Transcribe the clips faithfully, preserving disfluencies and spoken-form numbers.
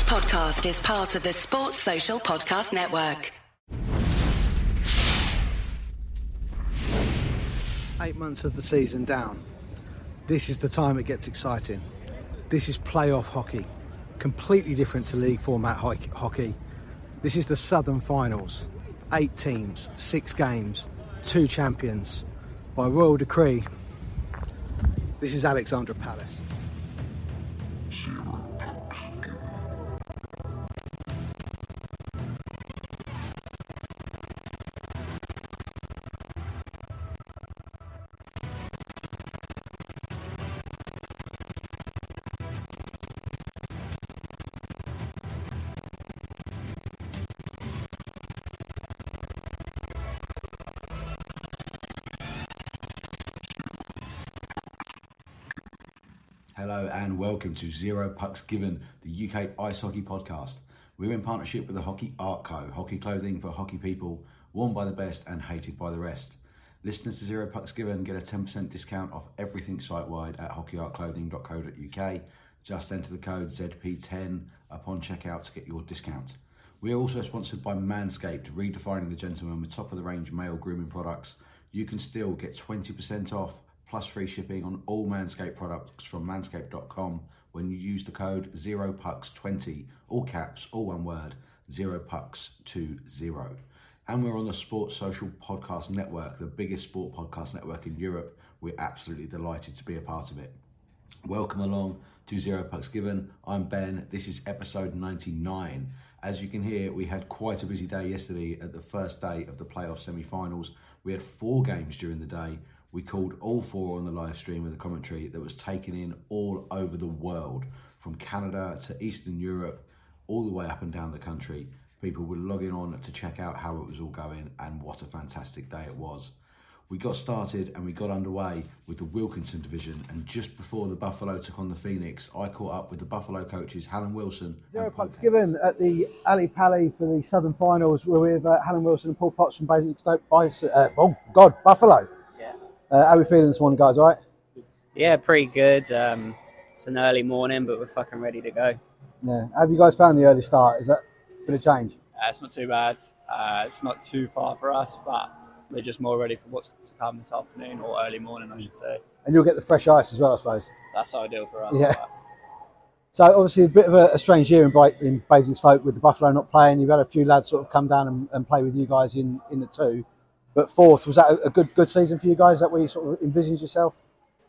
podcast is part of the Sports Social Podcast Network. Eight months of the season down. This is the time it gets exciting. This is playoff hockey. Completely different to league format hockey. This is the Southern Finals. Eight teams, six games, two champions. By royal decree, this is Alexandra Palace. Hello and welcome to Zero Pucks Given, the U K Ice Hockey Podcast. We're in partnership with the Hockey Art Co, hockey clothing for hockey people, worn by the best and hated by the rest. Listeners to Zero Pucks Given get a ten percent discount off everything site-wide at hockey art clothing dot co dot U K. Just enter the code Z P ten upon checkout to get your discount. We are also sponsored by Manscaped, redefining the gentleman with top-of-the-range male grooming products. You can still get twenty percent off plus free shipping on all Manscaped products from manscaped dot com when you use the code zero pucks twenty, all caps, all one word, zero pucks twenty. And we're on the Sports Social Podcast Network, the biggest sport podcast network in Europe. We're absolutely delighted to be a part of it. Welcome along to Zero Pucks Given. I'm Ben. This is episode ninety-nine. As you can hear, we had quite a busy day yesterday at the first day of the playoff semi-finals. We had four games during the day. We called all four on the live stream with a commentary that was taken in all over the world, from Canada to Eastern Europe, all the way up and down the country. People were logging on to check out how it was all going, and what a fantastic day it was. We got started and we got underway with the Wilkinson division, and just before the Buffalo took on the Phoenix, I caught up with the Buffalo coaches, Helen Wilson. Zero Pucks Given at the Ali Pally for the Southern Finals. We're with uh, Helen Wilson and Paul Potts from Basingstoke. Uh, oh, God, Buffalo. Uh, how are we feeling this morning, guys? All right? Yeah, pretty good. Um, it's an early morning, but we're fucking ready to go. Yeah. How have you guys found the early start? Is that a bit of change? Uh, it's not too bad. Uh, it's not too far for us, but we're just more ready for what's to come this afternoon, or early morning, I should say. And you'll get the fresh ice as well, I suppose. That's ideal for us. Yeah. But... So obviously a bit of a, a strange year in, in Basingstoke with the Buffalo not playing. You've had a few lads sort of come down and, and play with you guys in, in the two. But fourth, was that a good good season for you guys? Is that where you sort of envisioned yourself?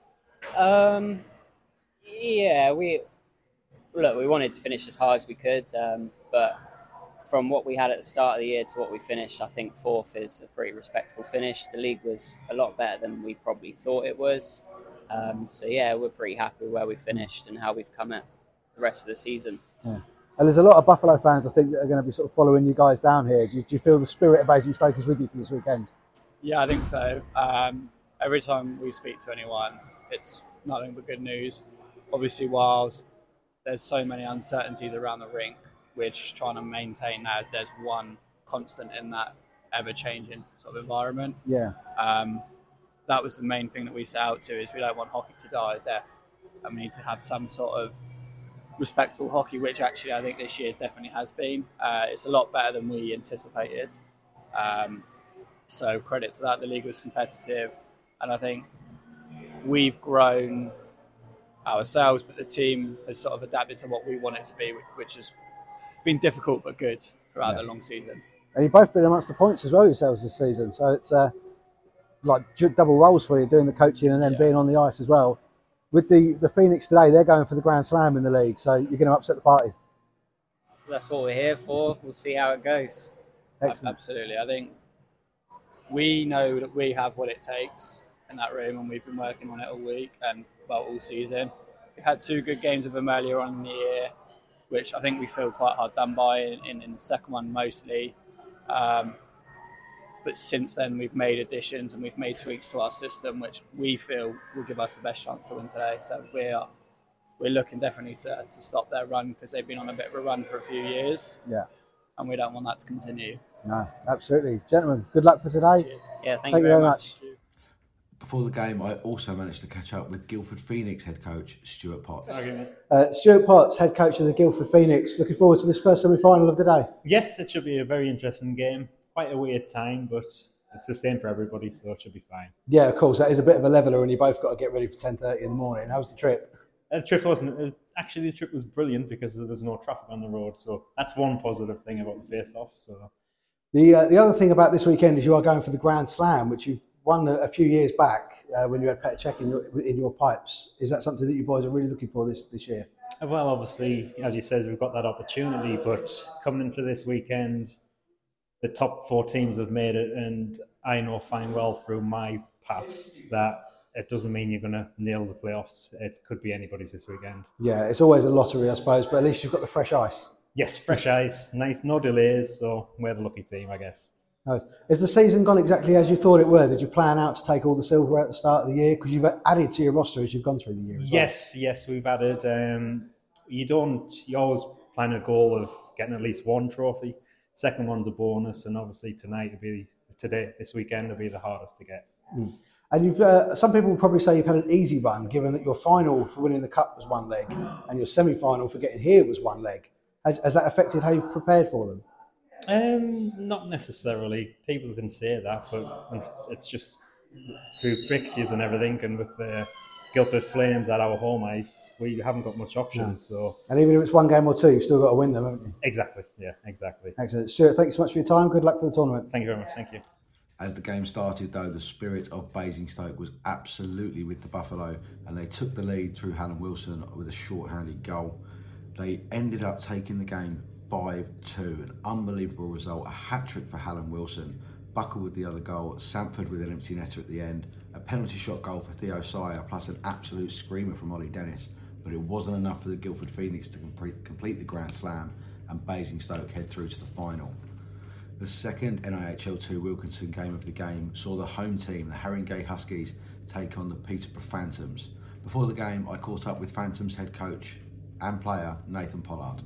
Um, yeah, we look. We wanted to finish as high as we could, um, but from what we had at the start of the year to what we finished, I think fourth is a pretty respectable finish. The league was a lot better than we probably thought it was. Um, so yeah, we're pretty happy with where we finished and how we've come at the rest of the season. Yeah. And there's a lot of Buffalo fans, I think, that are going to be sort of following you guys down here. Do you, do you feel the spirit of Basingstoke is with you for this weekend? Yeah, I think so. Um, every time we speak to anyone, it's nothing but good news. Obviously, whilst there's so many uncertainties around the rink, we're just trying to maintain that there's one constant in that ever-changing sort of environment. Yeah. Um, that was the main thing that we set out to, is we don't want hockey to die a death, and we need to have some sort of respectful hockey, which actually I think this year definitely has been. Uh, it's a lot better than we anticipated. Um, so credit to that. The league was competitive, and I think we've grown ourselves, but the team has sort of adapted to what we want it to be, which has been difficult but good throughout yeah. the long season. And you've both been amongst the points as well yourselves this season, so it's uh, like double roles for you, doing the coaching and then yeah. being on the ice as well. With the, the Phoenix today, they're going for the Grand Slam in the league, so you're going to upset the party. That's what we're here for. We'll see how it goes. Excellent. Absolutely. I think we know that we have what it takes in that room, and we've been working on it all week and, well, all season. We had two good games of them earlier on in the year, which I think we feel quite hard done by in, in, in the second one mostly. Um, But since then, we've made additions and we've made tweaks to our system, which we feel will give us the best chance to win today. So we're we're looking definitely to, to stop their run, because they've been on a bit of a run for a few years. Yeah. And we don't want that to continue. No, absolutely. Gentlemen, good luck for today. Cheers. Yeah, thank, thank you very much. much. Before the game, I also managed to catch up with Guildford Phoenix head coach Stuart Potts. Uh, Stuart Potts, head coach of the Guildford Phoenix. Looking forward to this first semi-final of the day. Yes, it should be a very interesting game. Quite a weird time, but it's the same for everybody, so it should be fine. Yeah, of course. That is a bit of a leveler, and you both got to get ready for ten thirty in the morning. How was the trip? The trip wasn't... It, actually, the trip was brilliant because there was no traffic on the road, so that's one positive thing about the face-off. So, The uh, the other thing about this weekend is you are going for the Grand Slam, which you've won a, a few years back uh, when you had Petr Cech in your, in your pipes. Is that something that you boys are really looking for this, this year? well, obviously, as you said, we've got that opportunity, but coming into this weekend, the top four teams have made it, and I know fine well through my past that it doesn't mean you're going to nail the playoffs. It could be anybody's this weekend. Yeah, it's always a lottery, I suppose, but at least you've got the fresh ice. Yes, fresh ice, nice, no delays, so we're the lucky team, I guess. Nice. Has the season gone exactly as you thought it were? Did you plan out to take all the silver at the start of the year? Because you've added to your roster as you've gone through the year as Yes, well. yes, we've added. Um, you don't, you always plan a goal of getting at least one trophy. Second one's a bonus, and obviously tonight will be, today, this weekend will be the hardest to get. Mm. And you've, uh, some people will probably say you've had an easy run, given that your final for winning the cup was one leg, and your semi-final for getting here was one leg. Has, has that affected how you've prepared for them? Um, not necessarily. People can say that, but it's just through fixtures and everything, and with the Guildford Flames at our home ice, we haven't got much options. No. So, and even if it's one game or two, you've still got to win them, haven't you? Exactly. Yeah, exactly. Excellent, Stuart. Thanks so much for your time. Good luck for the tournament. Thank you very much. Thank you. As the game started, though, the spirit of Basingstoke was absolutely with the Buffalo, and they took the lead through Hallam Wilson with a short-handed goal. They ended up taking the game five two, an unbelievable result, a hat-trick for Hallam Wilson, Buckle with the other goal, Sanford with an empty netter at the end, a penalty shot goal for Theo Sire, plus an absolute screamer from Ollie Dennis. But it wasn't enough for the Guildford Phoenix to complete, complete the Grand Slam, and Basingstoke head through to the final. The second N I H L two Wilkinson game of the game saw the home team, the Haringey Huskies, take on the Peterborough Phantoms. Before the game, I caught up with Phantoms head coach and player Nathan Pollard.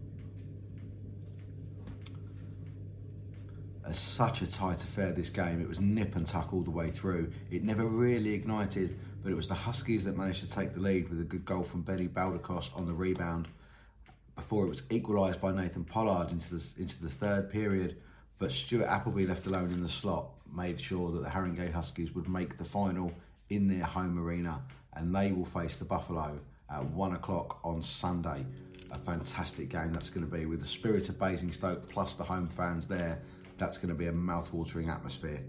As such a tight affair, this game, it was nip and tuck all the way through. It never really ignited, but it was the Huskies that managed to take the lead with a good goal from Benny Baldacos on the rebound before it was equalised by Nathan Pollard into the, into the third period. But Stuart Appleby, left alone in the slot, made sure that the Haringey Huskies would make the final in their home arena, and they will face the Buffalo at one o'clock on Sunday. A fantastic game that's going to be, with the spirit of Basingstoke plus the home fans there. That's going to be a mouth-watering atmosphere.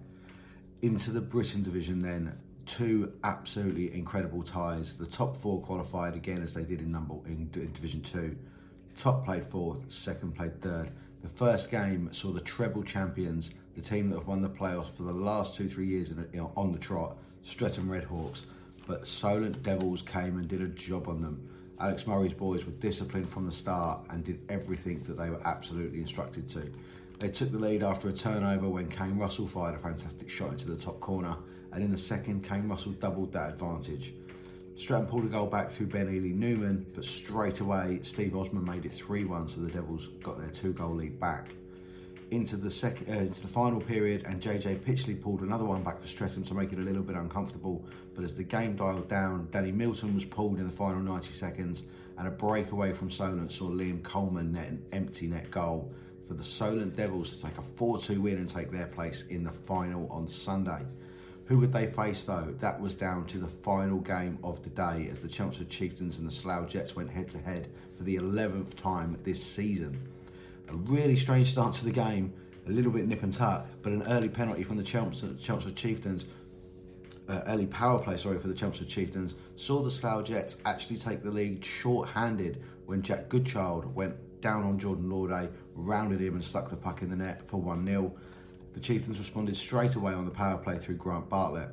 Into the Britain division then, two absolutely incredible ties. The top four qualified again as they did in number in, in Division Two. Top played fourth, second played third. The first game saw the treble champions, the team that have won the playoffs for the last two, three years in, in, on the trot, Streatham Redhawks. But Solent Devils came and did a job on them. Alex Murray's boys were disciplined from the start and did everything that they were absolutely instructed to. They took the lead after a turnover when Kane Russell fired a fantastic shot into the top corner, and in the second, Kane Russell doubled that advantage. Stratton pulled a goal back through Ben Ely Newman, but straight away Steve Osman made it three one, so the Devils got their two-goal lead back. Into the second, uh, into the final period, and J J Pitchley pulled another one back for Streatham to make it a little bit uncomfortable. But as the game dialed down, Danny Milton was pulled in the final ninety seconds, and a breakaway from Solent saw Liam Coleman net an empty net goal for the Solent Devils to take a four two win and take their place in the final on Sunday. Who would they face though? That was down to the final game of the day, as the Chelmsford Chieftains and the Slough Jets went head to head for the eleventh time this season. A really strange start to the game, a little bit nip and tuck, but an early penalty from the Chelmsford, Chelmsford Chieftains, uh, early power play, sorry, for the Chelmsford Chieftains, saw the Slough Jets actually take the lead short-handed when Jack Goodchild went down on Jordan Lauday, rounded him and stuck the puck in the net for one nil. The Chieftains responded straight away on the power play through Grant Bartlett.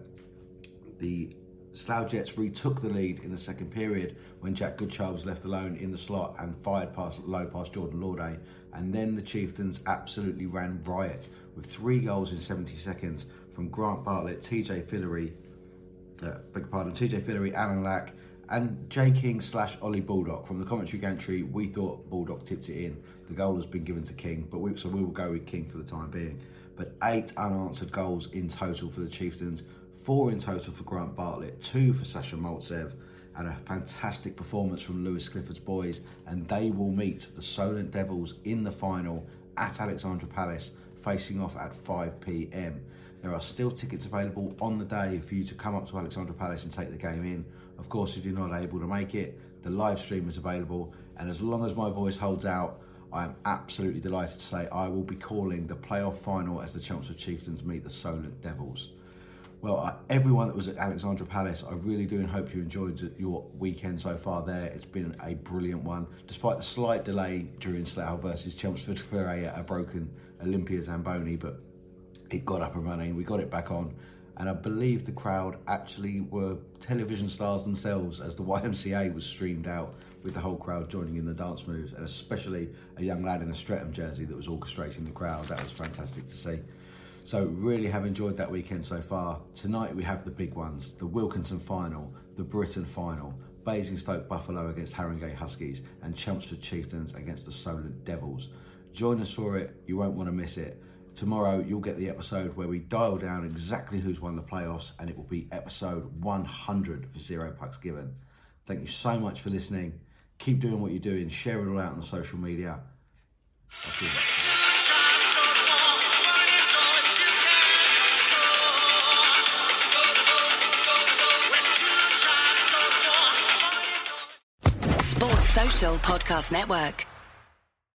The Slough Jets retook the lead in the second period when Jack Goodchild was left alone in the slot and fired past low past Jordan Lauday. And then the Chieftains absolutely ran riot with three goals in seventy seconds from Grant Bartlett, T J Fillery, uh, beg your pardon, T J Fillery, Alan Lack, and Jay King slash Ollie Baldock. From the commentary gantry, we thought Baldock tipped it in. The goal has been given to King, but we, so we will go with King for the time being. But eight unanswered goals in total for the Chieftains. four in total for Grant Bartlett, two for Sasha Maltsev, and a fantastic performance from Lewis Clifford's boys, and they will meet the Solent Devils in the final at Alexandra Palace, facing off at five p m. There are still tickets available on the day for you to come up to Alexandra Palace and take the game in. Of course, if you're not able to make it, the live stream is available, and as long as my voice holds out, I am absolutely delighted to say I will be calling the playoff final as the Chelmsford Chieftains meet the Solent Devils. Well, uh, everyone that was at Alexandra Palace, I really do and hope you enjoyed your weekend so far there. It's been a brilliant one, despite the slight delay during Slough versus Chelmsford for a, a broken Olympia Zamboni, but it got up and running, we got it back on, and I believe the crowd actually were television stars themselves as the Y M C A was streamed out with the whole crowd joining in the dance moves, and especially a young lad in a Streatham jersey that was orchestrating the crowd. That was fantastic to see. So really have enjoyed that weekend so far. Tonight we have the big ones, the Wilkinson final, the Britain final, Basingstoke Buffalo against Haringey Huskies, and Chelmsford Chieftains against the Solent Devils. Join us for it, you won't want to miss it. Tomorrow you'll get the episode where we dial down exactly who's won the playoffs, and it will be episode one hundred for Zero Pucks Given. Thank you so much for listening. Keep doing what you're doing, share it all out on social media. I'll see you next time. Sports Social Podcast Network.